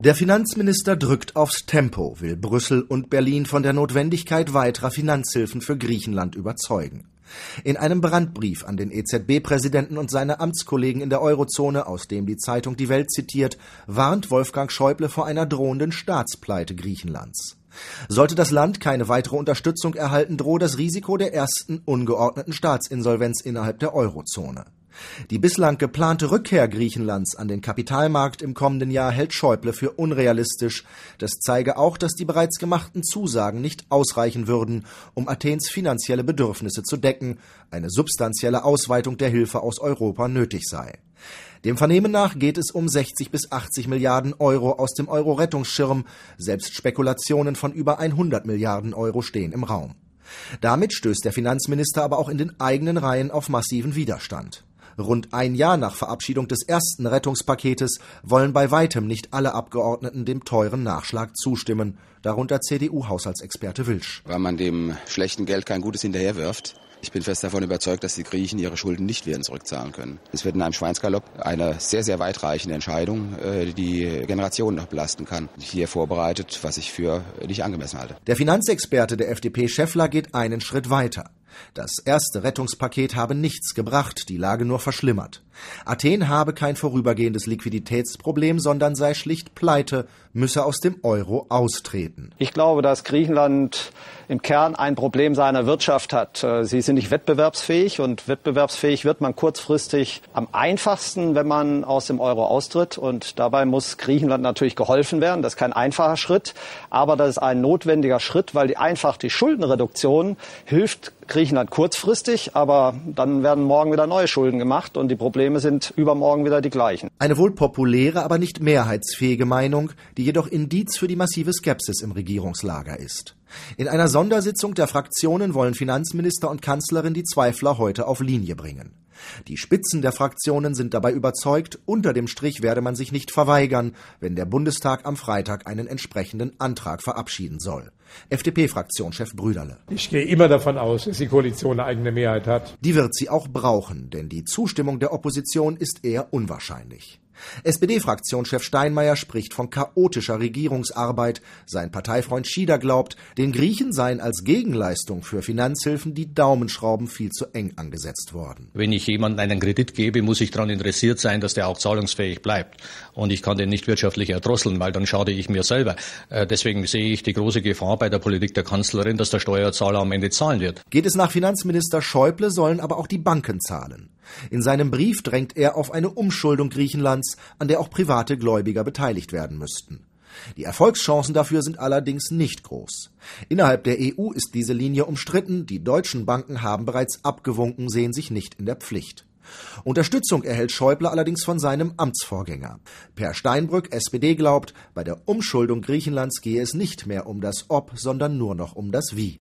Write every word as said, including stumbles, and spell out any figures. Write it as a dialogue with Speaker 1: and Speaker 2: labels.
Speaker 1: Der Finanzminister drückt aufs Tempo, will Brüssel und Berlin von der Notwendigkeit weiterer Finanzhilfen für Griechenland überzeugen. In einem Brandbrief an den E Z B-Präsidenten und seine Amtskollegen in der Eurozone, aus dem die Zeitung Die Welt zitiert, warnt Wolfgang Schäuble vor einer drohenden Staatspleite Griechenlands. Sollte das Land keine weitere Unterstützung erhalten, drohe das Risiko der ersten ungeordneten Staatsinsolvenz innerhalb der Eurozone. Die bislang geplante Rückkehr Griechenlands an den Kapitalmarkt im kommenden Jahr hält Schäuble für unrealistisch. Das zeige auch, dass die bereits gemachten Zusagen nicht ausreichen würden, um Athens finanzielle Bedürfnisse zu decken, eine substanzielle Ausweitung der Hilfe aus Europa nötig sei. Dem Vernehmen nach geht es um sechzig bis achtzig Milliarden Euro aus dem Euro-Rettungsschirm. Selbst Spekulationen von über hundert Milliarden Euro stehen im Raum. Damit stößt der Finanzminister aber auch in den eigenen Reihen auf massiven Widerstand. Rund ein Jahr nach Verabschiedung des ersten Rettungspaketes wollen bei weitem nicht alle Abgeordneten dem teuren Nachschlag zustimmen, darunter C D U-Haushaltsexperte Wilsch.
Speaker 2: Weil man dem schlechten Geld kein Gutes hinterherwirft. Ich bin fest davon überzeugt, dass die Griechen ihre Schulden nicht werden zurückzahlen können. Es wird in einem Schweinsgalopp eine sehr, sehr weitreichende Entscheidung, die die Generationen noch belasten kann, hier vorbereitet, was ich für nicht angemessen halte.
Speaker 1: Der Finanzexperte der F D P Schäffler geht einen Schritt weiter. Das erste Rettungspaket habe nichts gebracht, die Lage nur verschlimmert. Athen habe kein vorübergehendes Liquiditätsproblem, sondern sei schlicht pleite, müsse aus dem Euro austreten.
Speaker 3: Ich glaube, dass Griechenland im Kern ein Problem seiner Wirtschaft hat. Sie sind nicht wettbewerbsfähig und wettbewerbsfähig wird man kurzfristig am einfachsten, wenn man aus dem Euro austritt. Und dabei muss Griechenland natürlich geholfen werden. Das ist kein einfacher Schritt, aber das ist ein notwendiger Schritt, weil die einfach die Schuldenreduktion hilft Griechenland kurzfristig, aber dann werden morgen wieder neue Schulden gemacht und die Probleme sind übermorgen wieder die gleichen.
Speaker 1: Eine wohl populäre, aber nicht mehrheitsfähige Meinung, die jedoch Indiz für die massive Skepsis im Regierungslager ist. In einer Sondersitzung der Fraktionen wollen Finanzminister und Kanzlerin die Zweifler heute auf Linie bringen. Die Spitzen der Fraktionen sind dabei überzeugt, unter dem Strich werde man sich nicht verweigern, wenn der Bundestag am Freitag einen entsprechenden Antrag verabschieden soll. F D P-Fraktionschef Brüderle.
Speaker 4: Ich gehe immer davon aus, dass die Koalition eine eigene Mehrheit hat.
Speaker 1: Die wird sie auch brauchen, denn die Zustimmung der Opposition ist eher unwahrscheinlich. S P D-Fraktionschef Steinmeier spricht von chaotischer Regierungsarbeit. Sein Parteifreund Schieder glaubt, den Griechen seien als Gegenleistung für Finanzhilfen die Daumenschrauben viel zu eng angesetzt worden.
Speaker 5: Wenn ich jemandem einen Kredit gebe, muss ich daran interessiert sein, dass der auch zahlungsfähig bleibt. Und ich kann den nicht wirtschaftlich erdrosseln, weil dann schade ich mir selber. Deswegen sehe ich die große Gefahr bei der Politik der Kanzlerin, dass der Steuerzahler am Ende zahlen wird.
Speaker 1: Geht es nach Finanzminister Schäuble, sollen aber auch die Banken zahlen. In seinem Brief drängt er auf eine Umschuldung Griechenlands, an der auch private Gläubiger beteiligt werden müssten. Die Erfolgschancen dafür sind allerdings nicht groß. Innerhalb der E U ist diese Linie umstritten, die deutschen Banken haben bereits abgewunken, sehen sich nicht in der Pflicht. Unterstützung erhält Schäuble allerdings von seinem Amtsvorgänger. Per Steinbrück, S P D, glaubt, bei der Umschuldung Griechenlands gehe es nicht mehr um das Ob, sondern nur noch um das Wie.